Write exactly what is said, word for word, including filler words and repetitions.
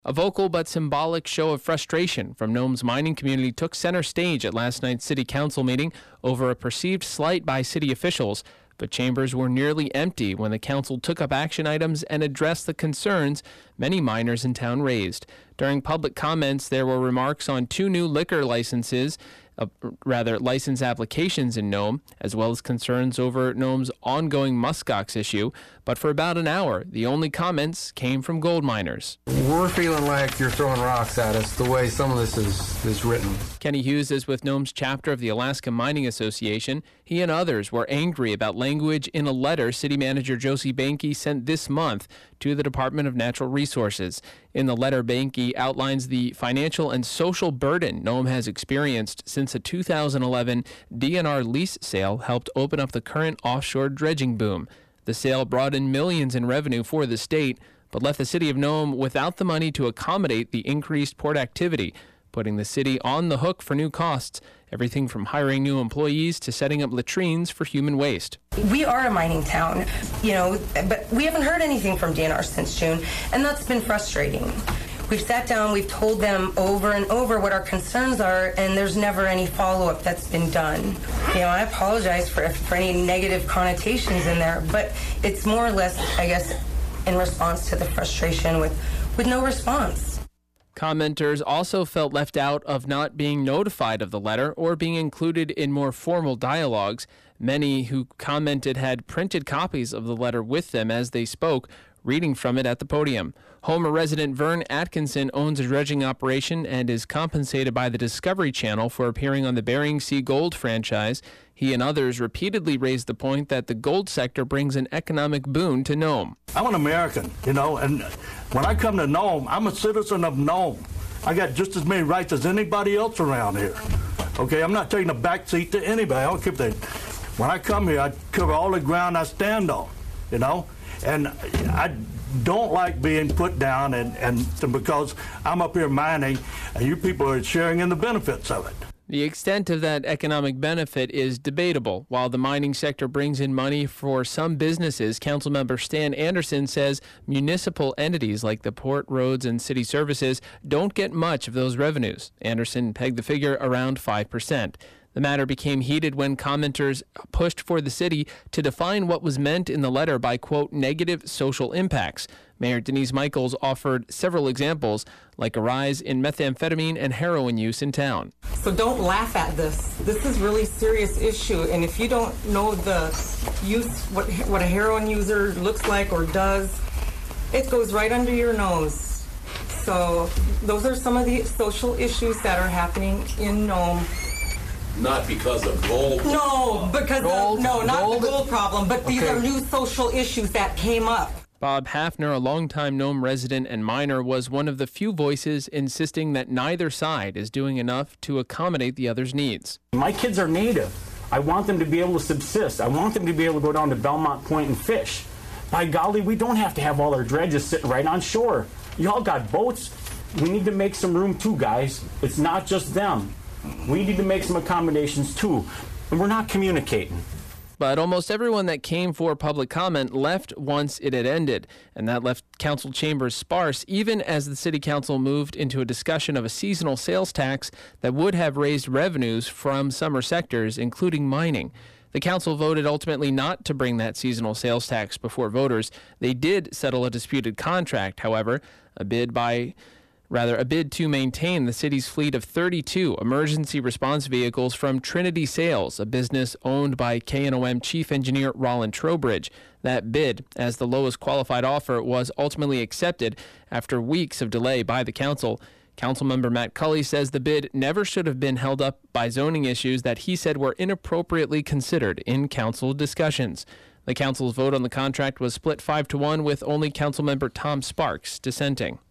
A vocal but symbolic show of frustration from Nome's mining community took center stage at last night's city council meeting over a perceived slight by city officials, but chambers were nearly empty when the council took up action items and addressed the concerns many miners in town raised. During public comments, there were remarks on two new liquor licenses, uh, rather license applications in Nome, as well as concerns over Nome's ongoing muskox issue. But for about an hour, the only comments came from gold miners. We're feeling like you're throwing rocks at us the way some of this is, is written. Kenny Hughes is with Nome's chapter of the Alaska Mining Association. He and others were angry about language in a letter City Manager Josie Banke sent this month to the Department of Natural Resources. In the letter, Banke outlines the financial and social burden Nome has experienced since a two thousand eleven D N R lease sale helped open up the current offshore dredging boom. The sale brought in millions in revenue for the state, but left the city of Nome without the money to accommodate the increased port activity, putting the city on the hook for new costs, everything from hiring new employees to setting up latrines for human waste. We are a mining town, you know, but we haven't heard anything from D N R since June, and that's been frustrating. We've sat down, we've told them over and over what our concerns are, and there's never any follow-up that's been done. You know, I apologize for, for any negative connotations in there, but it's more or less, I guess, in response to the frustration with, with no response. Commenters also felt left out of not being notified of the letter or being included in more formal dialogues. Many who commented had printed copies of the letter with them as they spoke, reading from it at the podium. Homer resident Vern Atkinson owns a dredging operation and is compensated by the Discovery Channel for appearing on the Bering Sea Gold franchise. He and others repeatedly raised the point that the gold sector brings an economic boon to Nome. I'm an American, you know, and when I come to Nome, I'm a citizen of Nome. I got just as many rights as anybody else around here. Okay, I'm not taking a back seat to anybody. I don't care if they, when I come here, I cover all the ground I stand on, you know, and I don't like being put down and, and because I'm up here mining and you people are sharing in the benefits of it. The extent of that economic benefit is debatable. While the mining sector brings in money for some businesses, Councilmember Stan Anderson says municipal entities like the Port, Roads, and City Services don't get much of those revenues. Anderson pegged the figure around five percent. The matter became heated when commenters pushed for the city to define what was meant in the letter by, quote, negative social impacts. Mayor Denise Michaels offered several examples, like a rise in methamphetamine and heroin use in town. So don't laugh at this. This is really serious issue, and if you don't know the use, what, what a heroin user looks like or does, it goes right under your nose. So those are some of the social issues that are happening in Nome. Not because of gold. No, because gold, of, no, not gold. the gold problem, but these Okay. are new social issues that came up. Bob Hafner, a longtime Nome resident and miner, was one of the few voices insisting that neither side is doing enough to accommodate the other's needs. My kids are native. I want them to be able to subsist. I want them to be able to go down to Belmont Point and fish. By golly, we don't have to have all our dredges sitting right on shore. Y'all got boats. We need to make some room too, guys. It's not just them. We need to make some accommodations too, and we're not communicating. But almost everyone that came for public comment left once it had ended, and that left council chambers sparse, even as the city council moved into a discussion of a seasonal sales tax that would have raised revenues from summer sectors, including mining. The council voted ultimately not to bring that seasonal sales tax before voters. They did settle a disputed contract, however, a bid by... Rather, a bid to maintain the city's fleet of thirty-two emergency response vehicles from Trinity Sales, a business owned by K N O M Chief Engineer Roland Trowbridge. That bid, as the lowest qualified offer, was ultimately accepted after weeks of delay by the council. Councilmember Matt Cully says the bid never should have been held up by zoning issues that he said were inappropriately considered in council discussions. The council's vote on the contract was split five to one, with only Councilmember Tom Sparks dissenting.